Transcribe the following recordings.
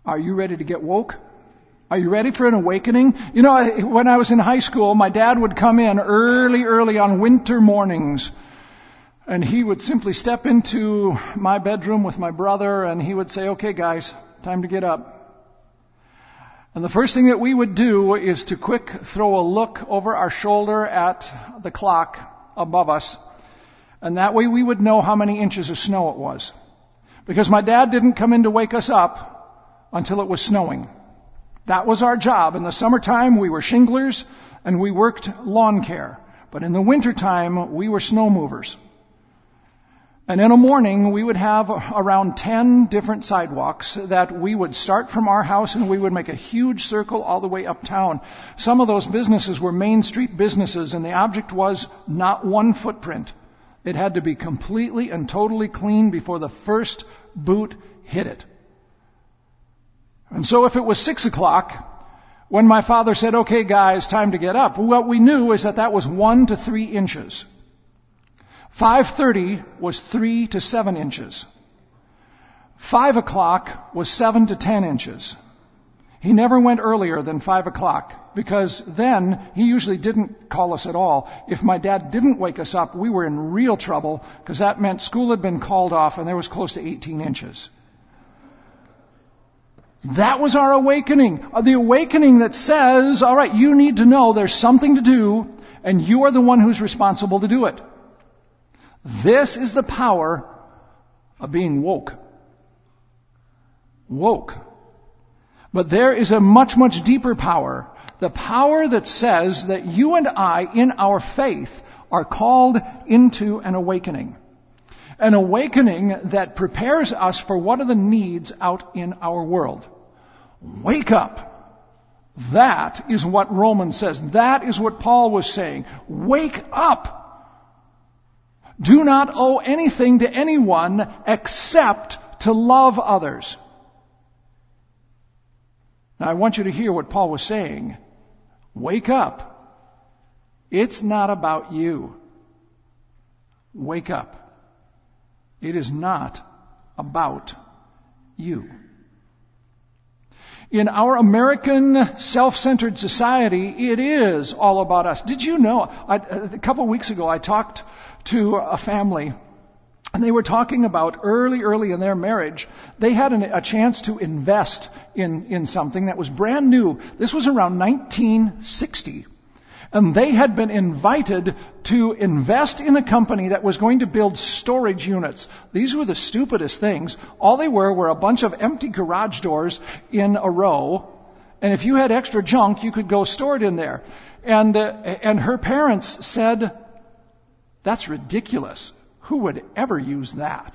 Are you ready to get woke? Are you ready for an awakening? You know, when I was in high school, my dad would come in early on winter mornings, and he would simply step into my bedroom with my brother, and he would say, "Okay, guys, time to get up." And the first thing that we would do is to quick throw a look over our shoulder at the clock above us, and that way we would know how many inches of snow it was. Because my dad didn't come in to wake us up until it was snowing. That was our job. In the summertime, we were shinglers and we worked lawn care. But in the wintertime, we were snow movers. And in a morning, we would have around 10 different sidewalks that we would start from our house, and we would make a huge circle all the way uptown. Some of those businesses were Main Street businesses, and the object was not one footprint. It had to be completely and totally clean before the first boot hit it. And so if it was 6 o'clock, when my father said, "Okay, guys, time to get up," what we knew is that was 1 to 3 inches. 5:30 was 3 to 7 inches. 5 o'clock was 7 to 10 inches. He never went earlier than 5 o'clock, because then he usually didn't call us at all. If my dad didn't wake us up, we were in real trouble, because that meant school had been called off and there was close to 18 inches. That was our awakening. The awakening that says, all right, you need to know there's something to do, and you are the one who's responsible to do it. This is the power of being woke. Woke. But there is a much, much deeper power. The power that says that you and I, in our faith, are called into an awakening. An awakening that prepares us for what are the needs out in our world. Wake up. That is what Romans says. That is what Paul was saying. Wake up. Do not owe anything to anyone except to love others. Now I want you to hear what Paul was saying. Wake up. It's not about you. Wake up. It is not about you. In our American self-centered society, it is all about us. Did you know, a couple of weeks ago I talked to a family, and they were talking about early in their marriage, they had a chance to invest in something that was brand new. This was around 1960. And they had been invited to invest in a company that was going to build storage units. These were the stupidest things. All they were a bunch of empty garage doors in a row. And if you had extra junk, you could go store it in there. And her parents said, "That's ridiculous. Who would ever use that?"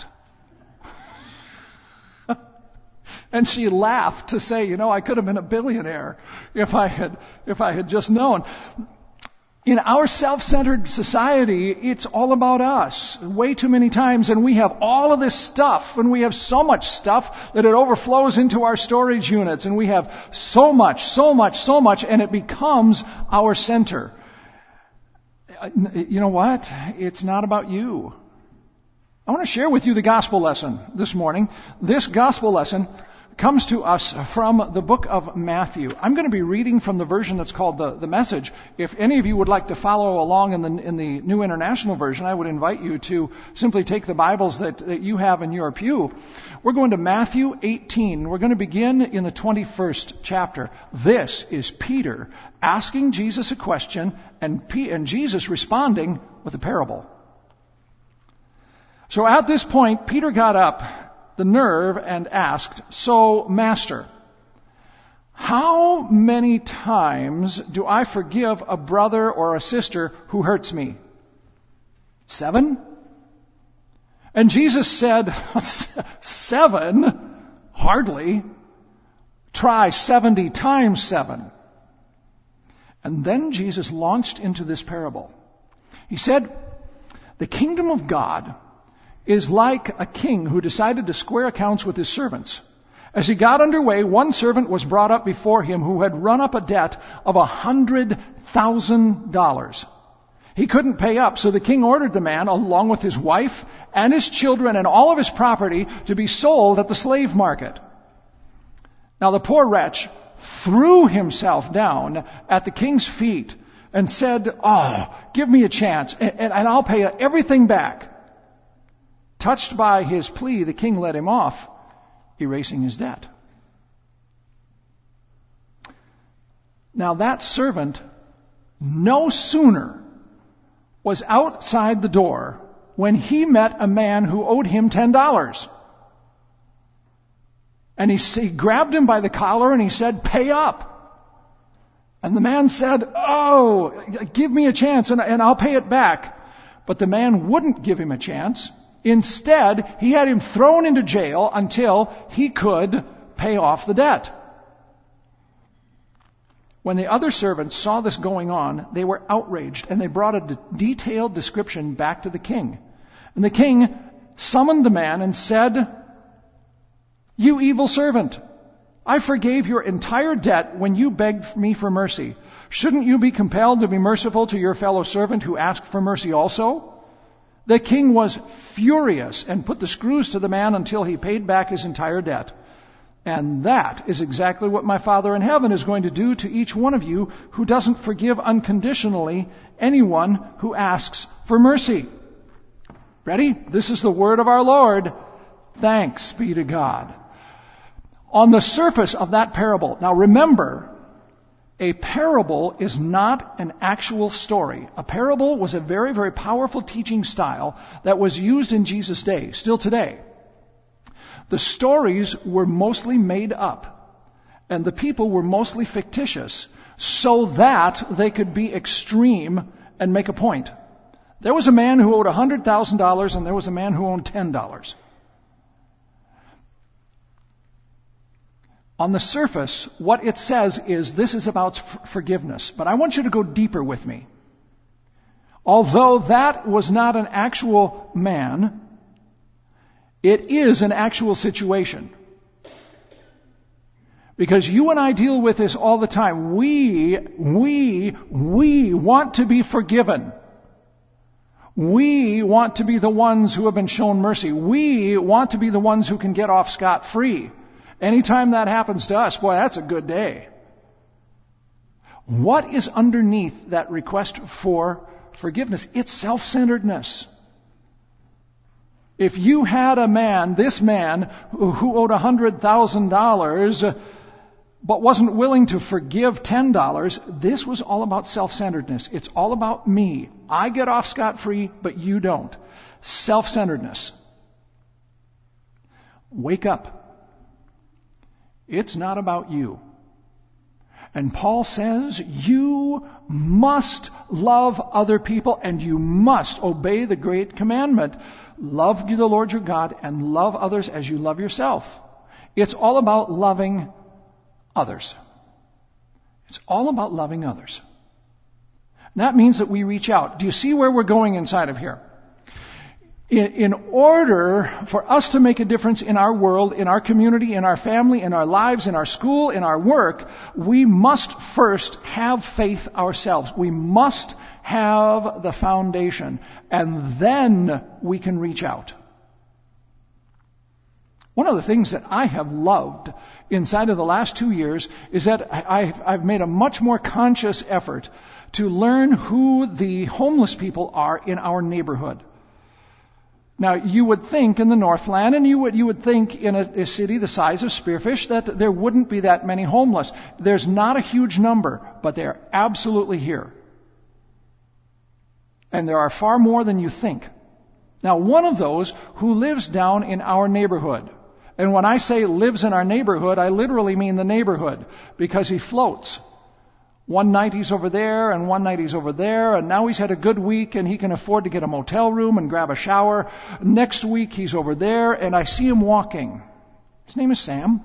And she laughed to say, I could have been a billionaire if I had just known. In our self-centered society, it's all about us way too many times, and we have all of this stuff, and we have so much stuff that it overflows into our storage units, and we have so much, and it becomes our center. You know what? It's not about you. I want to share with you the gospel lesson this morning. This gospel lesson comes to us from the book of Matthew. I'm going to be reading from the version that's called the Message. If any of you would like to follow along in the New International Version, I would invite you to simply take the Bibles that you have in your pew. We're going to Matthew 18. We're going to begin in the 21st chapter. This is Peter asking Jesus a question and Jesus responding with a parable. So at this point, Peter got up the nerve and asked, "So, Master, how many times do I forgive a brother or a sister who hurts me? 7? And Jesus said, 7? Hardly. Try 70 times 7. And then Jesus launched into this parable. He said, "The kingdom of God is like a king who decided to square accounts with his servants. As he got underway, one servant was brought up before him who had run up a debt of $100,000. He couldn't pay up, so the king ordered the man, along with his wife and his children and all of his property, to be sold at the slave market. Now the poor wretch threw himself down at the king's feet and said, "Oh, give me a chance, and I'll pay everything back." Touched by his plea, the king let him off, erasing his debt. Now that servant no sooner was outside the door when he met a man who owed him $10. And he grabbed him by the collar and he said, "Pay up." And the man said, "Oh, give me a chance and I'll pay it back." But the man wouldn't give him a chance. Instead, he had him thrown into jail until he could pay off the debt. When the other servants saw this going on, they were outraged, and they brought a detailed description back to the king. And the king summoned the man and said, "You evil servant, I forgave your entire debt when you begged me for mercy. Shouldn't you be compelled to be merciful to your fellow servant who asked for mercy also?" The king was furious and put the screws to the man until he paid back his entire debt. And that is exactly what my Father in heaven is going to do to each one of you who doesn't forgive unconditionally anyone who asks for mercy. Ready? This is the word of our Lord. Thanks be to God. On the surface of that parable, now remember, a parable is not an actual story. A parable was a very, very powerful teaching style that was used in Jesus' day, still today. The stories were mostly made up, and the people were mostly fictitious, so that they could be extreme and make a point. There was a man who owed $100,000, and there was a man who owed $10. On the surface, what it says is this is about forgiveness. But I want you to go deeper with me. Although that was not an actual man, it is an actual situation. Because you and I deal with this all the time. We want to be forgiven. We want to be the ones who have been shown mercy. We want to be the ones who can get off scot-free. Anytime that happens to us, boy, that's a good day. What is underneath that request for forgiveness? It's self-centeredness. If you had a man, this man, who owed $100,000, but wasn't willing to forgive $10, this was all about self-centeredness. It's all about me. I get off scot-free, but you don't. Self-centeredness. Wake up. It's not about you. And Paul says you must love other people and you must obey the great commandment. Love the Lord your God and love others as you love yourself. It's all about loving others. It's all about loving others. And that means that we reach out. Do you see where we're going inside of here? In order for us to make a difference in our world, in our community, in our family, in our lives, in our school, in our work, we must first have faith ourselves. We must have the foundation, and then we can reach out. One of the things that I have loved inside of the last 2 years is that I've made a much more conscious effort to learn who the homeless people are in our neighborhood. Now, you would think in the Northland, and you would think in a city the size of Spearfish, that there wouldn't be that many homeless. There's not a huge number, but they're absolutely here. And there are far more than you think. Now, one of those who lives down in our neighborhood, and when I say lives in our neighborhood, I literally mean the neighborhood, because he floats. One night he's over there, and one night he's over there, and now he's had a good week, and he can afford to get a motel room and grab a shower. Next week he's over there, and I see him walking. His name is Sam.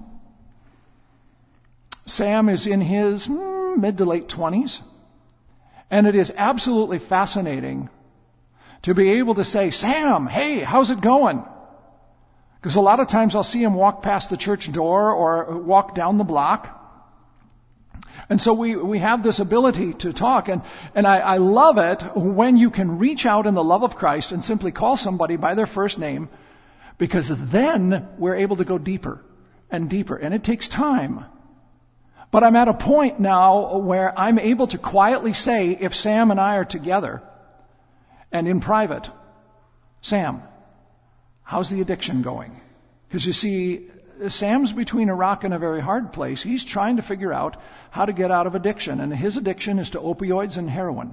Sam is in his mid to late 20s, and it is absolutely fascinating to be able to say, "Sam, hey, how's it going?" Because a lot of times I'll see him walk past the church door or walk down the block. And so we have this ability to talk, and I love it when you can reach out in the love of Christ and simply call somebody by their first name, because then we're able to go deeper. and deeper. And it takes time. But I'm at a point now where I'm able to quietly say, if Sam and I are together and in private, Sam, how's the addiction going? Because you see, Sam's between a rock and a very hard place. He's trying to figure out how to get out of addiction. And his addiction is to opioids and heroin.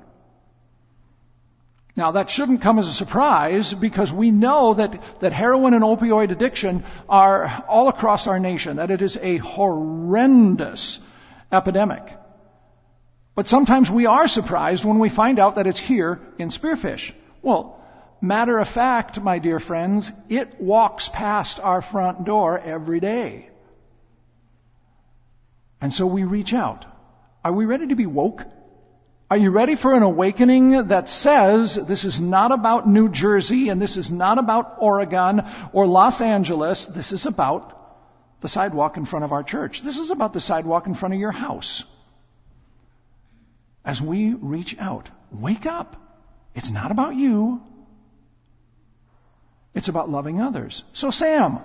Now, that shouldn't come as a surprise because we know that heroin and opioid addiction are all across our nation, that it is a horrendous epidemic. But sometimes we are surprised when we find out that it's here in Spearfish. Well, matter of fact, my dear friends, it walks past our front door every day. And so we reach out. Are we ready to be woke? Are you ready for an awakening that says this is not about New Jersey and this is not about Oregon or Los Angeles. This is about the sidewalk in front of our church. This is about the sidewalk in front of your house. As we reach out, wake up. It's not about you. It's about loving others. So Sam,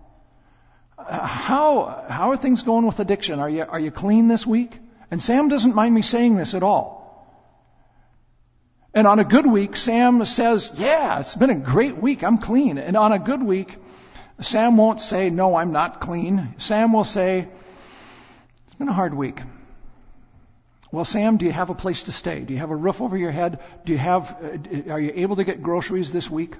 how are things going with addiction? Are you clean this week? And Sam doesn't mind me saying this at all. And on a good week, Sam says, yeah, it's been a great week. I'm clean. And on a good week, Sam won't say, no, I'm not clean. Sam will say, it's been a hard week. Well, Sam, do you have a place to stay? Do you have a roof over your head? Are you able to get groceries this week?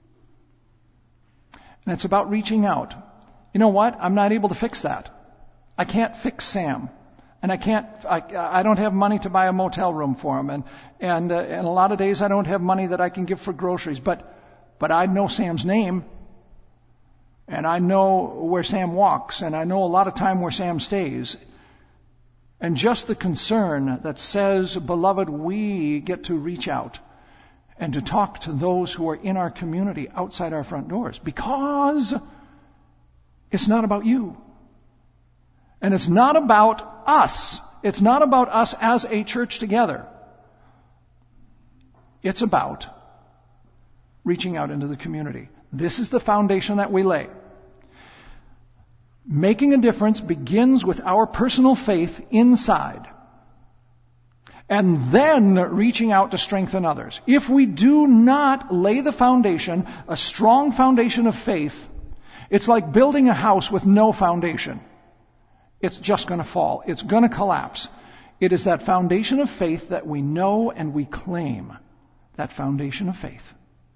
And it's about reaching out. You know what? I'm not able to fix that. I can't fix Sam. And I don't have money to buy a motel room for him. And a lot of days I don't have money that I can give for groceries. But I know Sam's name. And I know where Sam walks. And I know a lot of time where Sam stays. And just the concern that says, beloved, we get to reach out and to talk to those who are in our community outside our front doors. Because it's not about you. And it's not about us. It's not about us as a church together. It's about reaching out into the community. This is the foundation that we lay. Making a difference begins with our personal faith inside. And then reaching out to strengthen others. If we do not lay the foundation, a strong foundation of faith, it's like building a house with no foundation. It's just going to fall. It's going to collapse. It is that foundation of faith that we know and we claim. That foundation of faith.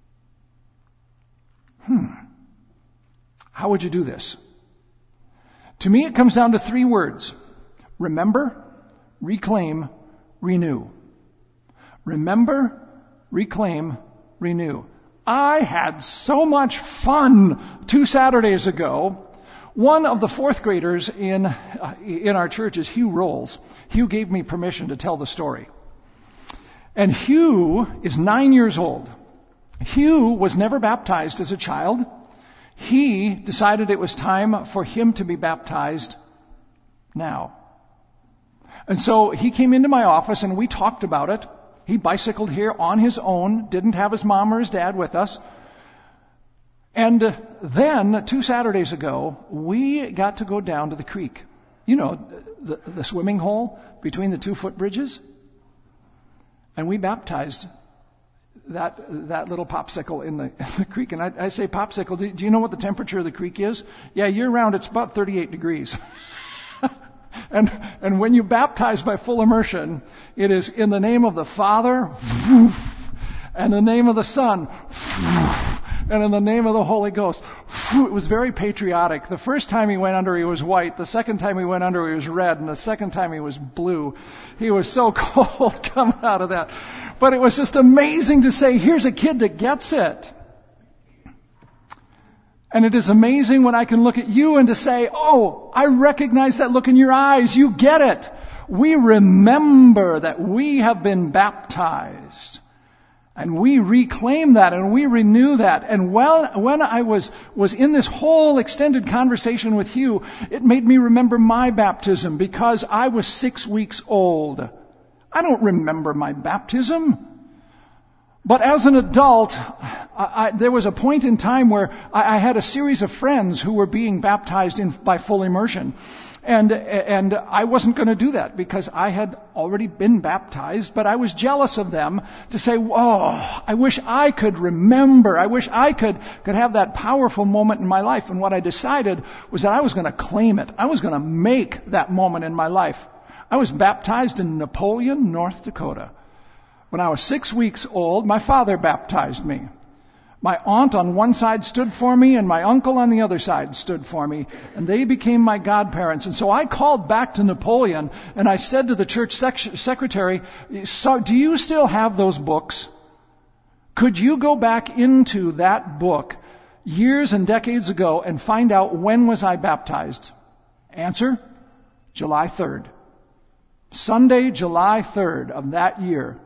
How would you do this? To me, it comes down to 3 words. Remember, reclaim, renew. Remember, reclaim, renew. I had so much fun 2 Saturdays ago. One of the 4th graders in our church is Hugh Rolls. Hugh gave me permission to tell the story. And Hugh is 9 years old. Hugh was never baptized as a child. He decided it was time for him to be baptized now. And so he came into my office and we talked about it. He bicycled here on his own, didn't have his mom or his dad with us. And then, 2 Saturdays ago, we got to go down to the creek. You know, the swimming hole between the 2 footbridges. And we baptized that little popsicle in the creek. And I say popsicle, do you know what the temperature of the creek is? Yeah, year-round it's about 38 degrees. And when you baptize by full immersion, it is in the name of the Father, and the name of the Son, and in the name of the Holy Ghost. It was very patriotic. The first time he went under, he was white. The second time he went under, he was red. And the second time he was blue. He was so cold coming out of that. But it was just amazing to say, here's a kid that gets it. And it is amazing when I can look at you and to say, oh, I recognize that look in your eyes. You get it. We remember that we have been baptized. And we reclaim that and we renew that. And when I was in this whole extended conversation with Hugh, it made me remember my baptism because I was 6 weeks old. I don't remember my baptism. But as an adult, there was a point in time where I had a series of friends who were being baptized by full immersion. And I wasn't going to do that because I had already been baptized, but I was jealous of them to say, whoa, I wish I could remember. I wish I could have that powerful moment in my life. And what I decided was that I was going to claim it. I was going to make that moment in my life. I was baptized in Napoleon, North Dakota. When I was 6 weeks old, my father baptized me. My aunt on one side stood for me, and my uncle on the other side stood for me, and they became my godparents. And so I called back to Napoleon, and I said to the church secretary, so, do you still have those books? Could you go back into that book years and decades ago and find out when was I baptized? Answer, July 3rd. Sunday, July 3rd of that year.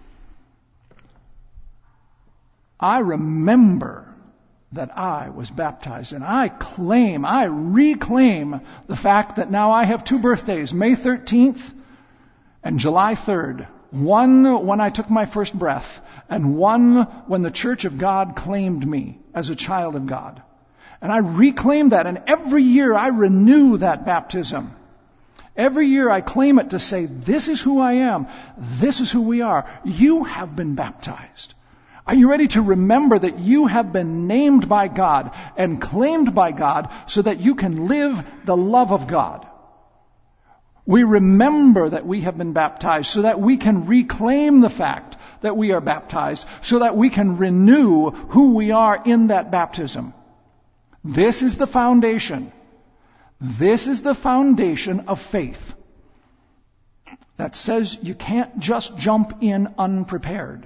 I remember that I was baptized, and I reclaim the fact that now I have 2 birthdays, May 13th and July 3rd. One when I took my first breath, and one when the Church of God claimed me as a child of God. And I reclaim that, and every year I renew that baptism. Every year I claim it to say, this is who I am, this is who we are. You have been baptized. Are you ready to remember that you have been named by God and claimed by God so that you can live the love of God? We remember that we have been baptized so that we can reclaim the fact that we are baptized, so that we can renew who we are in that baptism. This is the foundation. This is the foundation of faith that says you can't just jump in unprepared.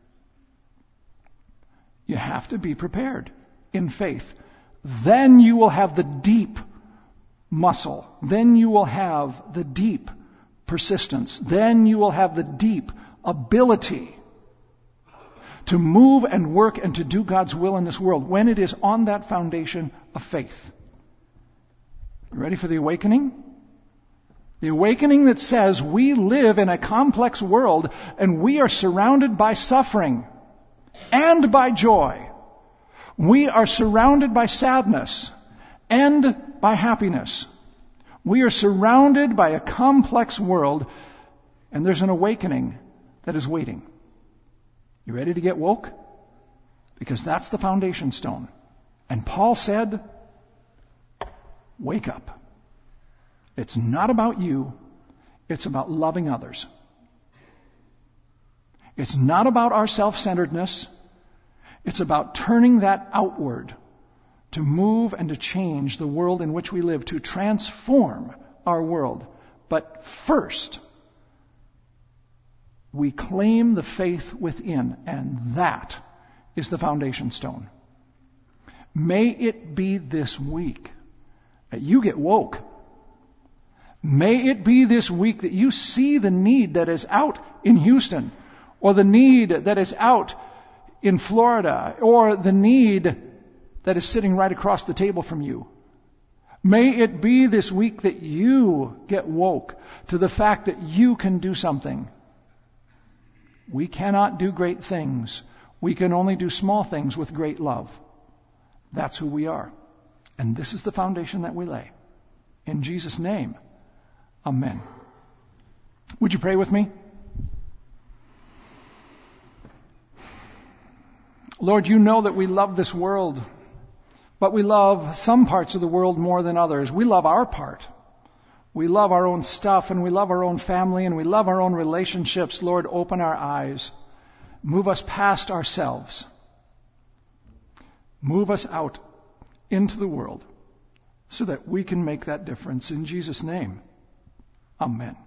You have to be prepared in faith. Then you will have the deep muscle. Then you will have the deep persistence. Then you will have the deep ability to move and work and to do God's will in this world when it is on that foundation of faith. You ready for the awakening? The awakening that says we live in a complex world and we are surrounded by suffering and by joy. We are surrounded by sadness and by happiness. We are surrounded by a complex world, and there's an awakening that is waiting. You ready to get woke? Because that's the foundation stone. And Paul said, wake up. It's not about you. It's about loving others. It's not about our self-centeredness. It's about turning that outward to move and to change the world in which we live, to transform our world. But first, we claim the faith within, and that is the foundation stone. May it be this week that you get woke. May it be this week that you see the need that is out in Houston, or the need that is out in Florida, or the need that is sitting right across the table from you. May it be this week that you get woke to the fact that you can do something. We cannot do great things. We can only do small things with great love. That's who we are. And this is the foundation that we lay. In Jesus' name, amen. Would you pray with me? Lord, you know that we love this world, but we love some parts of the world more than others. We love our part. We love our own stuff, and we love our own family, and we love our own relationships. Lord, open our eyes. Move us past ourselves. Move us out into the world so that we can make that difference. In Jesus' name, amen.